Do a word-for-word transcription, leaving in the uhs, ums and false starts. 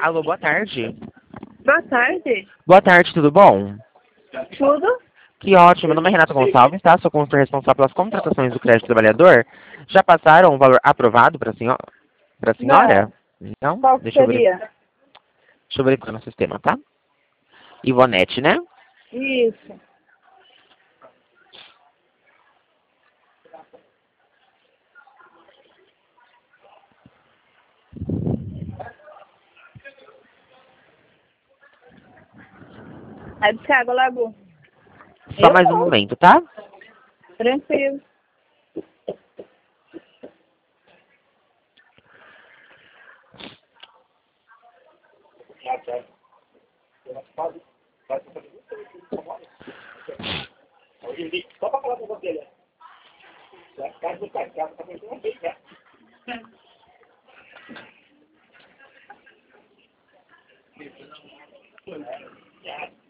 Alô, boa tarde. Boa tarde. Boa tarde, tudo bom? Tudo? Que ótimo. Meu nome é Renata Gonçalves, tá? Sou consultor responsável pelas contratações do crédito trabalhador. Já passaram o valor aprovado para a senhora? Pra senhora? Não? Qual que Deixa eu, ver, seria? deixa eu verificar no sistema, tá? Ivonete, né? Isso. Aí buscar água, Lago. Só Eu mais um não. momento, tá? Tranquilo. Só para falar com você, né? Casa do pai, casa tá pensando bem, né?